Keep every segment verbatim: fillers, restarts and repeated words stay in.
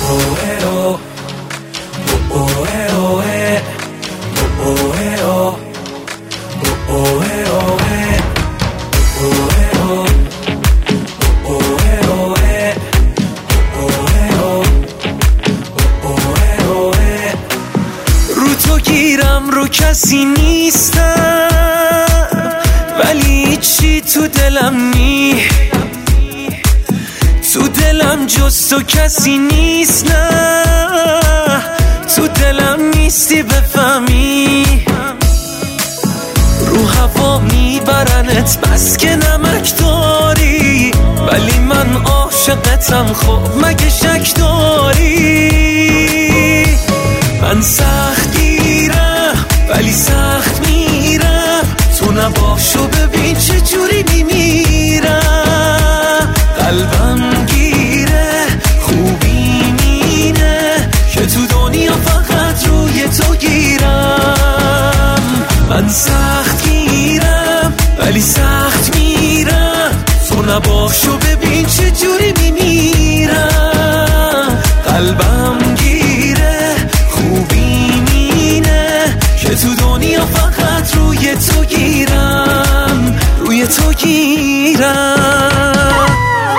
رو تو گیرم رو کسی نیستم، ولی چی تو دلم نی، تو دلم جز تو کسی نیست. نه تو دلم نیستی بفهمی، رو هوا میبرنت بس که نمک داری، ولی من عاشقتم خب مگه شک داری. من سخت گیرم ولی سخت میرم، تو نباشو ببین چه جوری میمیرم. قلبم گیره خوبی مینه که تو دنیا فقط روی تو گیرم. من سخت گیرم ولی سخت میرم، تو نباشو ببین چه جوری میمیرم. قلبم گیره خوبی مینه که تو دنیا فقط روی تو گیرم، روی تو گیرم.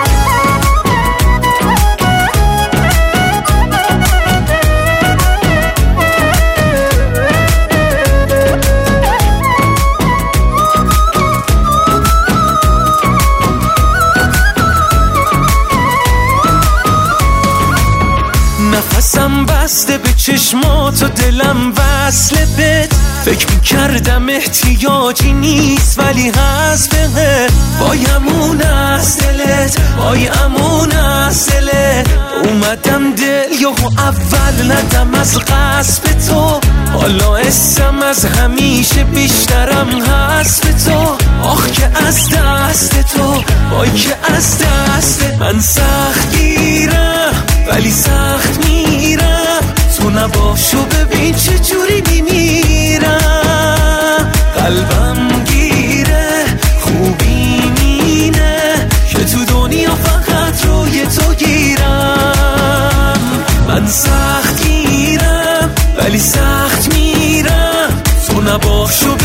نفسم بسته به چشمات و دلم وصله بهت، فکر میکردم احتیاجی نیست ولی هست بهت. بایمون از دلت بایمون از دلت، اومدم دل یهو اول ندم از قصب تو، حالا اسم از همیشه بیشترم هست به تو. آخ که از دست تو وای که از دست من سخت گیرم ولی سخت میرم، تو نباشو ببین چه جوری میمیرم. قلبم گیره خوبی مینه که تو دنیا فقط روی تو گیرم. من سخت گیرم ولی سخت میرم، تو نباشو